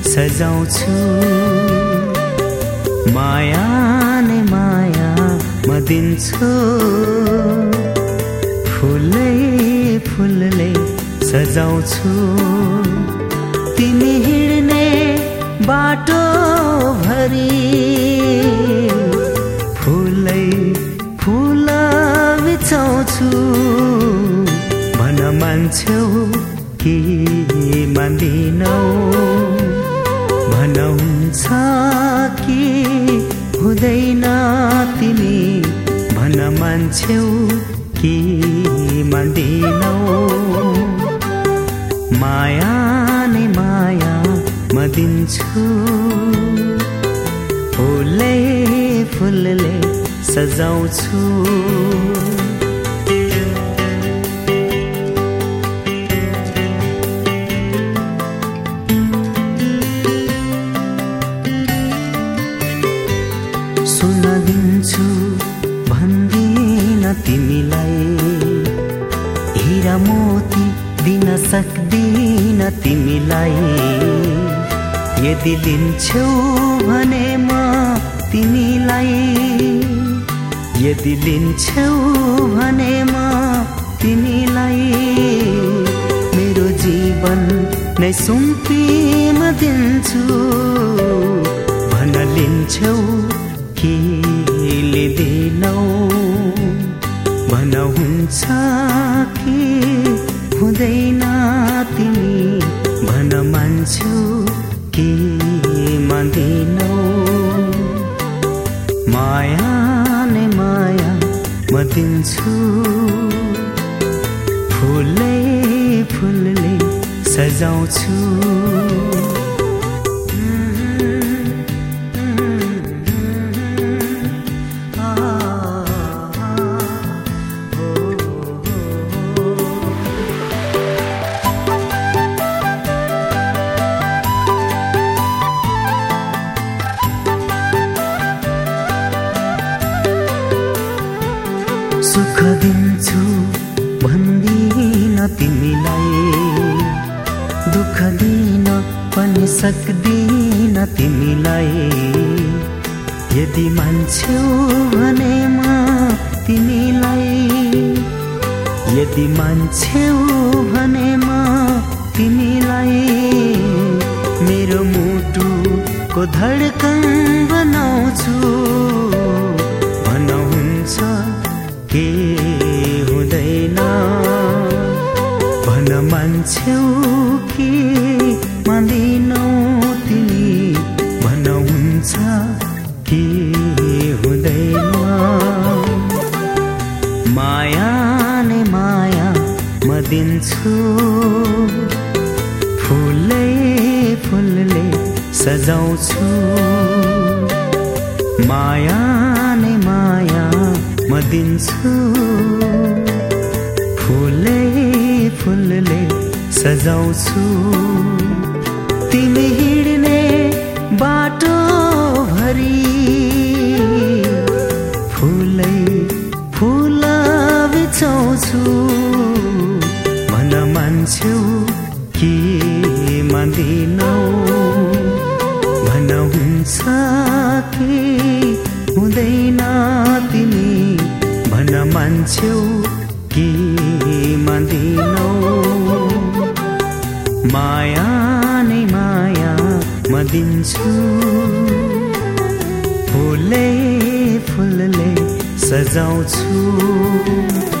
सजाउँछु माया नै माया म दिन्छु फुलै फुलले सजाउँछु तिमी हिँड्ने बाटो भरि फुलै फुल बिछाउँछु भन मान्छौ कि मान्दिनौ भन हुन्छ कि हुँदैन तिमी भन मान्छौ कि मान्दिनौ माया नै माया म दिन्छु फुलै फुलले सजाउँछु सुन दिन्छु भन्दिन तिमीलाई हीरा मोती दिन सक्दिन तिमीलाई यदि लिन्छौ भने म तिमीलाई यदि लिन्छौ भने म तिमीलाई मेरो जीवन नै सुम्पी म दिन्छु भन लिन्छौ कि लिँदैनौ भन हुन्छ कि हुँदैन तिमी भन मान्छौ कि मान्दिनौ माया नै माया म दिन्छु फुलै फुलले सजाउँछु सुख दिन्छु भन्दिन तिमीलाई दुःख दिन पनि सक्दिन तिमीलाई यदि मान्छौ भने म तिमीलाई यदि मान्छौ भने म तिमीलाई मेरो मुटुको धड्कन बनाउँछु भन हुन्छ के हुँदैन भन मान्छौ कि मान्दिनौ तिमी भन हुन्छ कि हुँदैन माया नै माया म दिन्छु फुलै फुलले सजाउँछु माया नै माया म दिन्छु फुलै फुलले सजाउँछु तिमी हिँड्ने बाटो भरि फुलै फुल बिछाउँछु भन मान्छौ कि मान्दिनौ भन हुन्छ कि हुँदैन तिमी भन मान्छौ कि मान्दिनौ माया नै माया म दिन्छु फुलै फुलले सजाउँछु